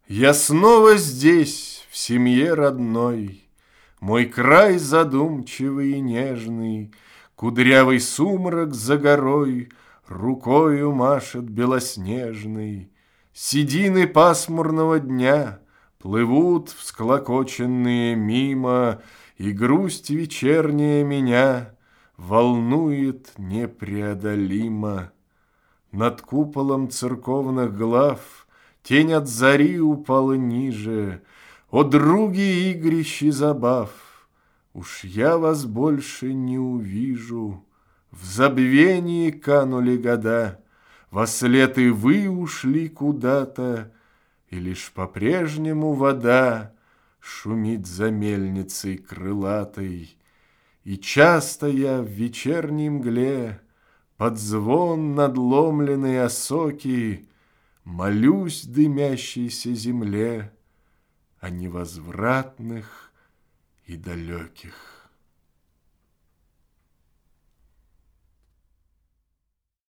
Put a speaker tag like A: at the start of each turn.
A: Я снова здесь, в семье родной, Мой край задумчивый и нежный, Кудрявый сумрак за горой Рукою машет белоснежной. Седины пасмурного дня Плывут всклокоченные мимо, И грусть вечерняя меня Волнует непреодолимо. Над куполом церковных глав Тень от зари упала ниже. О, други игрищи забав, Уж я вас больше не увижу. В забвении канули года, Вослед и вы ушли куда-то, И лишь по-прежнему вода Шумит за мельницей крылатой. И часто я в вечерней мгле Под звон надломленной осоки Молюсь дымящейся земле О невозвратных и далеких